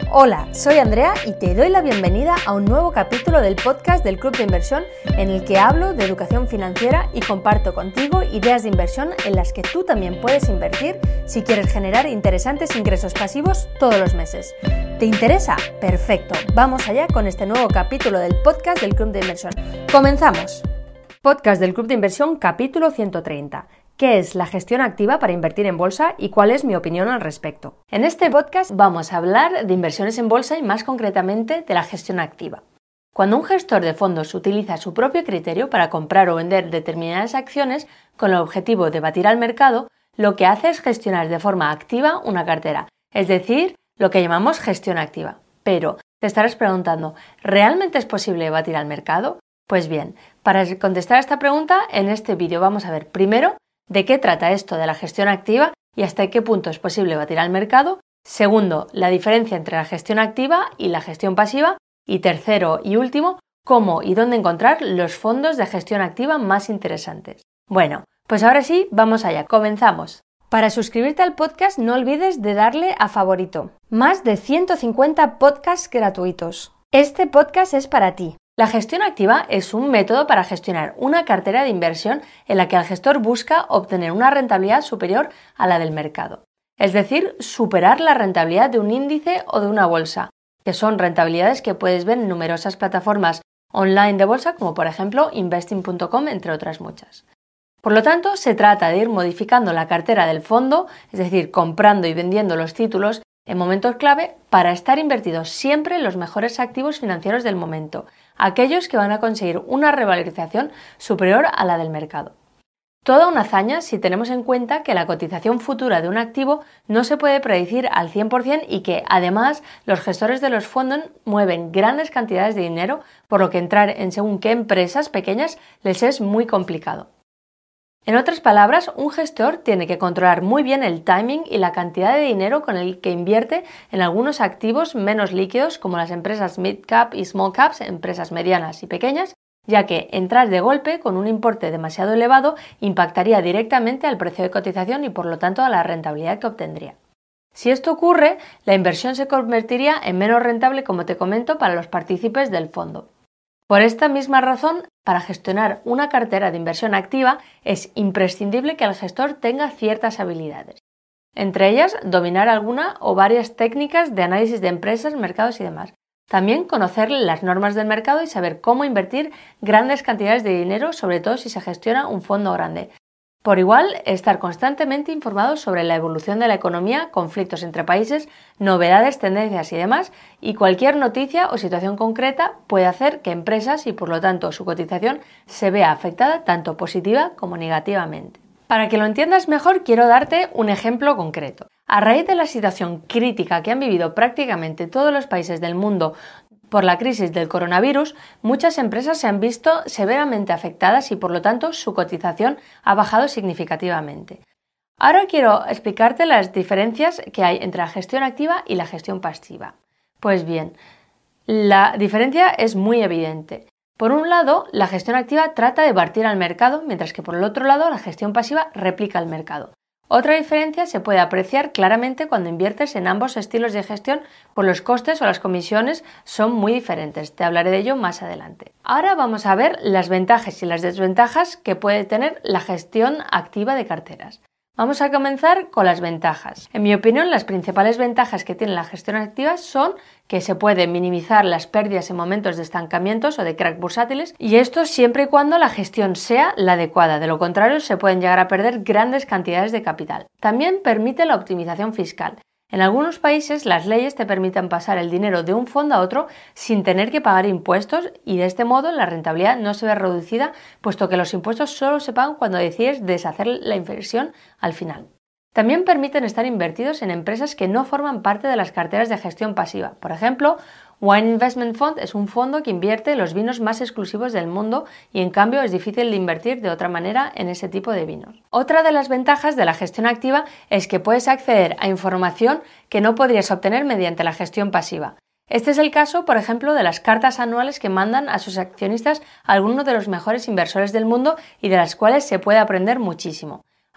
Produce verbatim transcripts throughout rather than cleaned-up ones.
Hola, soy Andrea y te doy la bienvenida a un nuevo capítulo del podcast del Club de Inversión en el que hablo de educación financiera y comparto contigo ideas de inversión en las que tú también puedes invertir si quieres generar interesantes ingresos pasivos todos los meses. ¿Te interesa? Perfecto, vamos allá con este nuevo capítulo del podcast del Club de Inversión. ¡Comenzamos! Podcast del Club de Inversión, capítulo ciento treinta. ¿Qué es la gestión activa para invertir en bolsa y cuál es mi opinión al respecto? En este podcast vamos a hablar de inversiones en bolsa y más concretamente de la gestión activa. Cuando un gestor de fondos utiliza su propio criterio para comprar o vender determinadas acciones con el objetivo de batir al mercado, lo que hace es gestionar de forma activa una cartera, es decir, lo que llamamos gestión activa. Pero te estarás preguntando, ¿realmente es posible batir al mercado? Pues bien, para contestar a esta pregunta, en este vídeo vamos a ver primero de qué trata esto de la gestión activa y hasta qué punto es posible batir al mercado. Segundo, la diferencia entre la gestión activa y la gestión pasiva. Y tercero y último, cómo y dónde encontrar los fondos de gestión activa más interesantes. Bueno, pues ahora sí, vamos allá, comenzamos. Para suscribirte al podcast no olvides de darle a favorito. Más de ciento cincuenta podcasts gratuitos. Este podcast es para ti. La gestión activa es un método para gestionar una cartera de inversión en la que el gestor busca obtener una rentabilidad superior a la del mercado. Es decir, superar la rentabilidad de un índice o de una bolsa, que son rentabilidades que puedes ver en numerosas plataformas online de bolsa, como por ejemplo investing punto com, entre otras muchas. Por lo tanto, se trata de ir modificando la cartera del fondo, es decir, comprando y vendiendo los títulos en momentos clave para estar invertidos siempre en los mejores activos financieros del momento, aquellos que van a conseguir una revalorización superior a la del mercado. Toda una hazaña si tenemos en cuenta que la cotización futura de un activo no se puede predecir al cien por ciento y que, además, los gestores de los fondos mueven grandes cantidades de dinero, por lo que entrar en según qué empresas pequeñas les es muy complicado. En otras palabras, un gestor tiene que controlar muy bien el timing y la cantidad de dinero con el que invierte en algunos activos menos líquidos como las empresas mid-cap y small-caps, empresas medianas y pequeñas, ya que entrar de golpe con un importe demasiado elevado impactaría directamente al precio de cotización y por lo tanto a la rentabilidad que obtendría. Si esto ocurre, la inversión se convertiría en menos rentable, como te comento, para los partícipes del fondo. Por esta misma razón, para gestionar una cartera de inversión activa es imprescindible que el gestor tenga ciertas habilidades. Entre ellas, dominar alguna o varias técnicas de análisis de empresas, mercados y demás. También conocer las normas del mercado y saber cómo invertir grandes cantidades de dinero, sobre todo si se gestiona un fondo grande. Por igual, estar constantemente informado sobre la evolución de la economía, conflictos entre países, novedades, tendencias y demás, y cualquier noticia o situación concreta puede hacer que empresas y por lo tanto su cotización se vea afectada tanto positiva como negativamente. Para que lo entiendas mejor, quiero darte un ejemplo concreto. A raíz de la situación crítica que han vivido prácticamente todos los países del mundo por la crisis del coronavirus, muchas empresas se han visto severamente afectadas y por lo tanto su cotización ha bajado significativamente. Ahora quiero explicarte las diferencias que hay entre la gestión activa y la gestión pasiva. Pues bien, la diferencia es muy evidente. Por un lado, la gestión activa trata de batir al mercado, mientras que por el otro lado, la gestión pasiva replica el mercado. Otra diferencia se puede apreciar claramente cuando inviertes en ambos estilos de gestión, pues los costes o las comisiones son muy diferentes. Te hablaré de ello más adelante. Ahora vamos a ver las ventajas y las desventajas que puede tener la gestión activa de carteras. Vamos a comenzar con las ventajas. En mi opinión, las principales ventajas que tiene la gestión activa son que se pueden minimizar las pérdidas en momentos de estancamientos o de crack bursátiles, y esto siempre y cuando la gestión sea la adecuada. De lo contrario, se pueden llegar a perder grandes cantidades de capital. También permite la optimización fiscal. En algunos países las leyes te permiten pasar el dinero de un fondo a otro sin tener que pagar impuestos y de este modo la rentabilidad no se ve reducida, puesto que los impuestos solo se pagan cuando decides deshacer la inversión al final. También permiten estar invertidos en empresas que no forman parte de las carteras de gestión pasiva. Por ejemplo, Wine Investment Fund es un fondo que invierte en los vinos más exclusivos del mundo y en cambio es difícil de invertir de otra manera en ese tipo de vinos. Otra de las ventajas de la gestión activa es que puedes acceder a información que no podrías obtener mediante la gestión pasiva. Este es el caso, por ejemplo, de las cartas anuales que mandan a sus accionistas algunos de los mejores inversores del mundo y de las cuales se puede aprender muchísimo.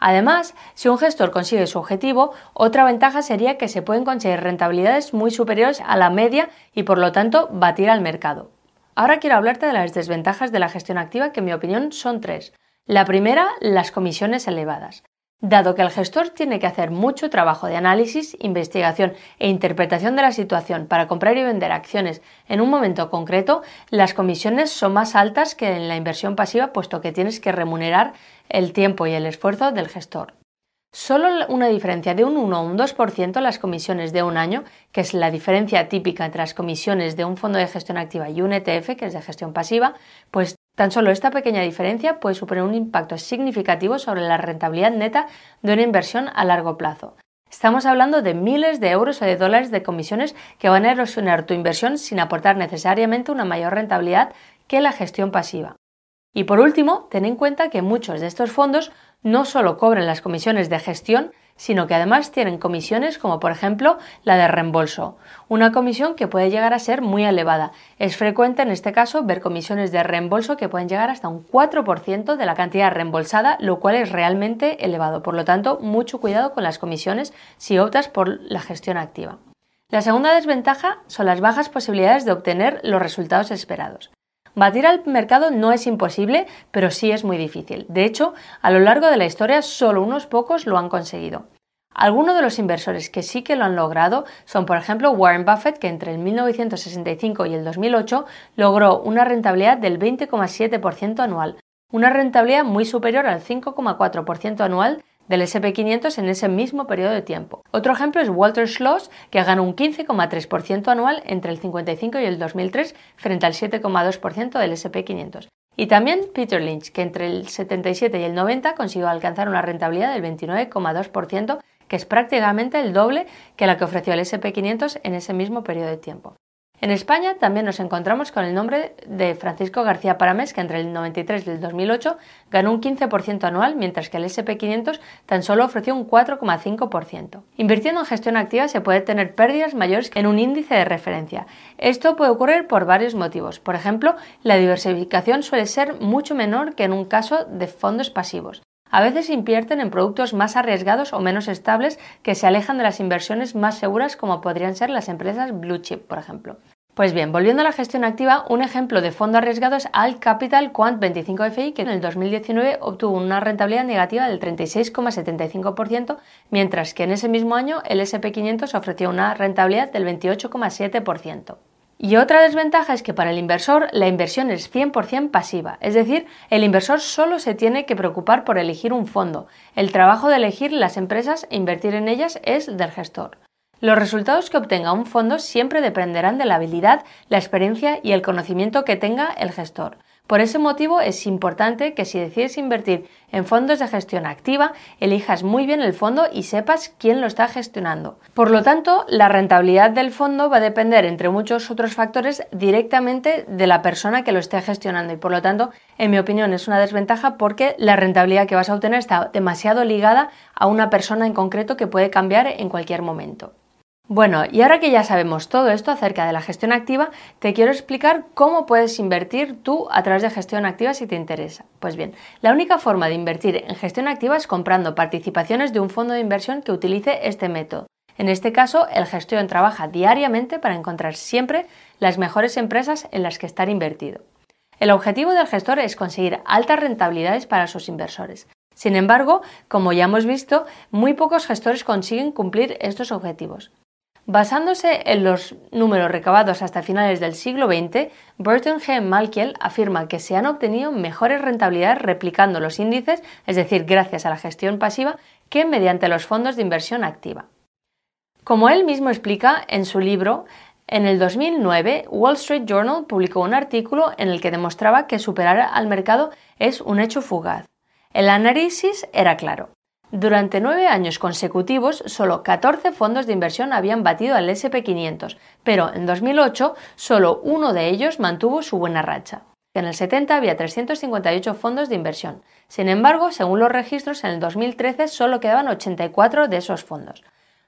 Además, si un gestor consigue su objetivo, otra ventaja sería que se pueden conseguir rentabilidades muy superiores a la media y por lo tanto batir al mercado. Ahora quiero hablarte de las desventajas de la gestión activa, que en mi opinión son tres. La primera, las comisiones elevadas. Dado que el gestor tiene que hacer mucho trabajo de análisis, investigación e interpretación de la situación para comprar y vender acciones en un momento concreto, las comisiones son más altas que en la inversión pasiva, puesto que tienes que remunerar el tiempo y el esfuerzo del gestor. Solo una diferencia de un uno o un dos por ciento en las comisiones de un año, que es la diferencia típica entre las comisiones de un fondo de gestión activa y un E T F, que es de gestión pasiva, pues tan solo esta pequeña diferencia puede suponer un impacto significativo sobre la rentabilidad neta de una inversión a largo plazo. Estamos hablando de miles de euros o de dólares de comisiones que van a erosionar tu inversión sin aportar necesariamente una mayor rentabilidad que la gestión pasiva. Y por último, ten en cuenta que muchos de estos fondos no solo cobran las comisiones de gestión, sino que además tienen comisiones como por ejemplo la de reembolso, una comisión que puede llegar a ser muy elevada. Es frecuente en este caso ver comisiones de reembolso que pueden llegar hasta un cuatro por ciento de la cantidad reembolsada, lo cual es realmente elevado. Por lo tanto, mucho cuidado con las comisiones si optas por la gestión activa. La segunda desventaja son las bajas posibilidades de obtener los resultados esperados. Batir al mercado no es imposible, pero sí es muy difícil. De hecho, a lo largo de la historia solo unos pocos lo han conseguido. Algunos de los inversores que sí que lo han logrado son, por ejemplo, Warren Buffett, que entre el mil novecientos sesenta y cinco y el dos mil ocho logró una rentabilidad del veinte coma siete por ciento anual, una rentabilidad muy superior al cinco coma cuatro por ciento anual del ese and pe quinientos en ese mismo periodo de tiempo. Otro ejemplo es Walter Schloss, que ganó un quince coma tres por ciento anual entre el cincuenta y cinco y el dos mil tres frente al siete coma dos por ciento del ese and pe quinientos. Y también Peter Lynch, que entre el setenta y siete y el noventa consiguió alcanzar una rentabilidad del veintinueve coma dos por ciento, que es prácticamente el doble que la que ofreció el ese and pe quinientos en ese mismo periodo de tiempo. En España también nos encontramos con el nombre de Francisco García Paramés, que entre el noventa y tres y el dos mil ocho ganó un quince por ciento anual, mientras que el ese and pe quinientos tan solo ofreció un cuatro coma cinco por ciento. Invirtiendo en gestión activa se puede tener pérdidas mayores que en un índice de referencia. Esto puede ocurrir por varios motivos. Por ejemplo, la diversificación suele ser mucho menor que en un caso de fondos pasivos. A veces invierten en productos más arriesgados o menos estables que se alejan de las inversiones más seguras, como podrían ser las empresas blue chip, por ejemplo. Pues bien, volviendo a la gestión activa, un ejemplo de fondo arriesgado es Alt Capital Quant veinticinco F I, que en el dos mil diecinueve obtuvo una rentabilidad negativa del treinta y seis coma setenta y cinco por ciento, mientras que en ese mismo año el ese and pe quinientos ofreció una rentabilidad del veintiocho coma siete por ciento. Y otra desventaja es que para el inversor la inversión es cien por ciento pasiva, es decir, el inversor solo se tiene que preocupar por elegir un fondo. El trabajo de elegir las empresas e invertir en ellas es del gestor. Los resultados que obtenga un fondo siempre dependerán de la habilidad, la experiencia y el conocimiento que tenga el gestor. Por ese motivo es importante que si decides invertir en fondos de gestión activa, elijas muy bien el fondo y sepas quién lo está gestionando. Por lo tanto, la rentabilidad del fondo va a depender, entre muchos otros factores, directamente de la persona que lo esté gestionando y por lo tanto, en mi opinión, es una desventaja porque la rentabilidad que vas a obtener está demasiado ligada a una persona en concreto que puede cambiar en cualquier momento. Bueno, y ahora que ya sabemos todo esto acerca de la gestión activa, te quiero explicar cómo puedes invertir tú a través de gestión activa si te interesa. Pues bien, la única forma de invertir en gestión activa es comprando participaciones de un fondo de inversión que utilice este método. En este caso, el gestor trabaja diariamente para encontrar siempre las mejores empresas en las que estar invertido. El objetivo del gestor es conseguir altas rentabilidades para sus inversores. Sin embargo, como ya hemos visto, muy pocos gestores consiguen cumplir estos objetivos. Basándose en los números recabados hasta finales del siglo veinte, Burton G. Malkiel afirma que se han obtenido mejores rentabilidades replicando los índices, es decir, gracias a la gestión pasiva, que mediante los fondos de inversión activa. Como él mismo explica en su libro, en el dos mil nueve, Wall Street Journal publicó un artículo en el que demostraba que superar al mercado es un hecho fugaz. El análisis era claro. Durante nueve años consecutivos, solo catorce fondos de inversión habían batido al ese and pe quinientos, pero en dos mil ocho solo uno de ellos mantuvo su buena racha. En el setenta había trescientos cincuenta y ocho fondos de inversión. Sin embargo, según los registros, en el dos mil trece solo quedaban ochenta y cuatro de esos fondos.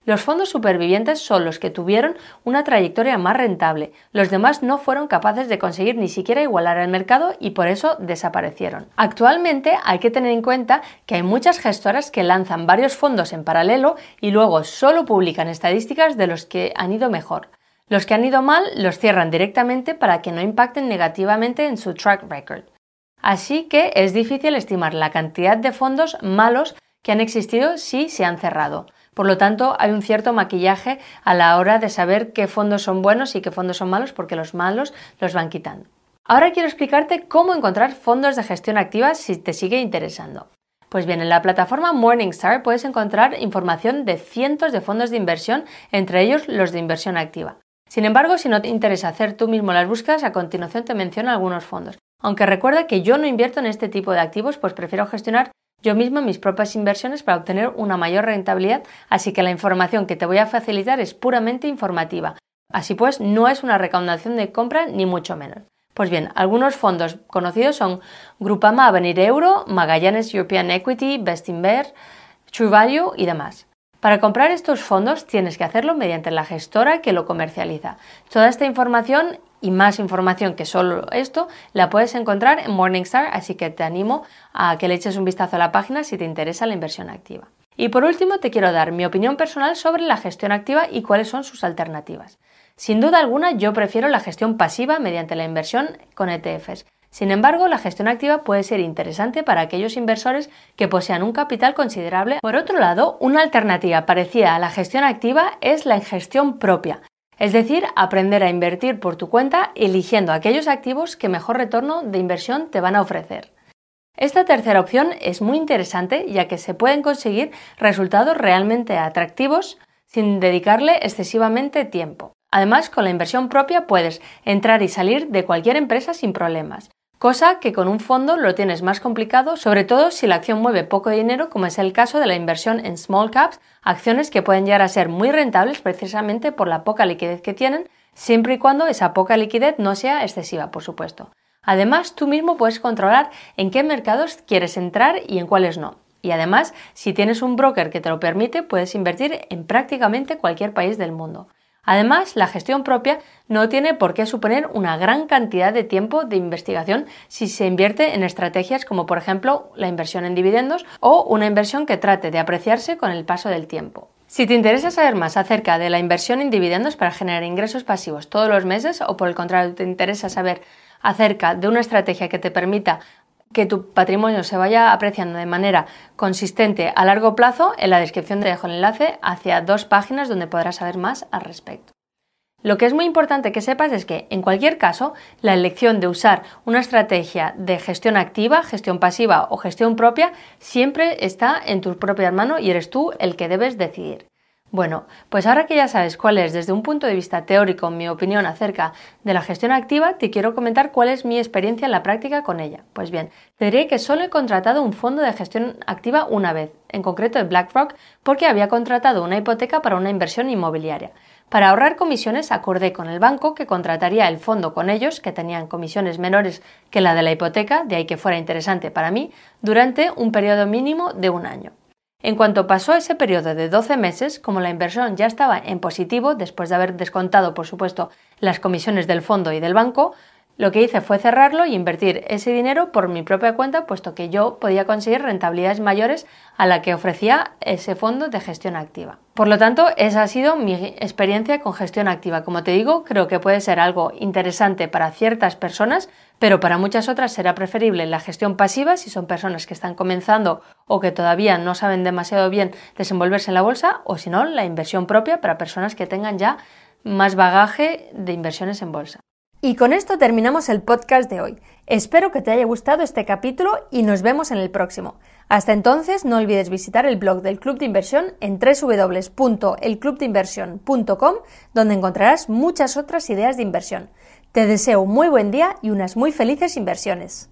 Los fondos supervivientes son los que tuvieron una trayectoria más rentable. Los demás no fueron capaces de conseguir ni siquiera igualar el mercado y por eso desaparecieron. Actualmente hay que tener en cuenta que hay muchas gestoras que lanzan varios fondos en paralelo y luego solo publican estadísticas de los que han ido mejor. Los que han ido mal los cierran directamente para que no impacten negativamente en su track record. Así que es difícil estimar la cantidad de fondos malos que han existido si se han cerrado. Por lo tanto, hay un cierto maquillaje a la hora de saber qué fondos son buenos y qué fondos son malos, porque los malos los van quitando. Ahora quiero explicarte cómo encontrar fondos de gestión activa si te sigue interesando. Pues bien, en la plataforma Morningstar puedes encontrar información de cientos de fondos de inversión, entre ellos los de inversión activa. Sin embargo, si no te interesa hacer tú mismo las búsquedas, a continuación te menciono algunos fondos. Aunque recuerda que yo no invierto en este tipo de activos, pues prefiero gestionar yo misma mis propias inversiones para obtener una mayor rentabilidad, así que la información que te voy a facilitar es puramente informativa. Así pues, no es una recomendación de compra ni mucho menos. Pues bien, algunos fondos conocidos son Groupama Avenir Euro, Magallanes European Equity, Bestinver, True Value y demás. Para comprar estos fondos tienes que hacerlo mediante la gestora que lo comercializa. Toda esta información y más información que solo esto la puedes encontrar en Morningstar, así que te animo a que le eches un vistazo a la página si te interesa la inversión activa. Y por último te quiero dar mi opinión personal sobre la gestión activa y cuáles son sus alternativas. Sin duda alguna yo prefiero la gestión pasiva mediante la inversión con E T Fs. Sin embargo, la gestión activa puede ser interesante para aquellos inversores que posean un capital considerable. Por otro lado, una alternativa parecida a la gestión activa es la gestión propia. Es decir, aprender a invertir por tu cuenta eligiendo aquellos activos que mejor retorno de inversión te van a ofrecer. Esta tercera opción es muy interesante ya que se pueden conseguir resultados realmente atractivos sin dedicarle excesivamente tiempo. Además, con la inversión propia puedes entrar y salir de cualquier empresa sin problemas, cosa que con un fondo lo tienes más complicado, sobre todo si la acción mueve poco dinero, como es el caso de la inversión en small caps, acciones que pueden llegar a ser muy rentables precisamente por la poca liquidez que tienen, siempre y cuando esa poca liquidez no sea excesiva, por supuesto. Además, tú mismo puedes controlar en qué mercados quieres entrar y en cuáles no. Y además, si tienes un broker que te lo permite, puedes invertir en prácticamente cualquier país del mundo. Además, la gestión propia no tiene por qué suponer una gran cantidad de tiempo de investigación si se invierte en estrategias como por ejemplo la inversión en dividendos o una inversión que trate de apreciarse con el paso del tiempo. Si te interesa saber más acerca de la inversión en dividendos para generar ingresos pasivos todos los meses o por el contrario te interesa saber acerca de una estrategia que te permita que tu patrimonio se vaya apreciando de manera consistente a largo plazo, en la descripción te dejo el enlace hacia dos páginas donde podrás saber más al respecto. Lo que es muy importante que sepas es que, en cualquier caso, la elección de usar una estrategia de gestión activa, gestión pasiva o gestión propia siempre está en tus propias manos y eres tú el que debes decidir. Bueno, pues ahora que ya sabes cuál es desde un punto de vista teórico mi opinión acerca de la gestión activa, te quiero comentar cuál es mi experiencia en la práctica con ella. Pues bien, te diré que solo he contratado un fondo de gestión activa una vez, en concreto de BlackRock, porque había contratado una hipoteca para una inversión inmobiliaria. Para ahorrar comisiones acordé con el banco que contrataría el fondo con ellos, que tenían comisiones menores que la de la hipoteca, de ahí que fuera interesante para mí, durante un periodo mínimo de un año. En cuanto pasó ese periodo de doce meses, como la inversión ya estaba en positivo, después de haber descontado, por supuesto, las comisiones del fondo y del banco, lo que hice fue cerrarlo y invertir ese dinero por mi propia cuenta, puesto que yo podía conseguir rentabilidades mayores a la que ofrecía ese fondo de gestión activa. Por lo tanto, esa ha sido mi experiencia con gestión activa. Como te digo, creo que puede ser algo interesante para ciertas personas, pero para muchas otras será preferible la gestión pasiva si son personas que están comenzando o que todavía no saben demasiado bien desenvolverse en la bolsa, o si no, la inversión propia para personas que tengan ya más bagaje de inversiones en bolsa. Y con esto terminamos el podcast de hoy. Espero que te haya gustado este capítulo y nos vemos en el próximo. Hasta entonces, no olvides visitar el blog del Club de Inversión en doble u doble u doble u punto el club de inversión punto com, donde encontrarás muchas otras ideas de inversión. Te deseo un muy buen día y unas muy felices inversiones.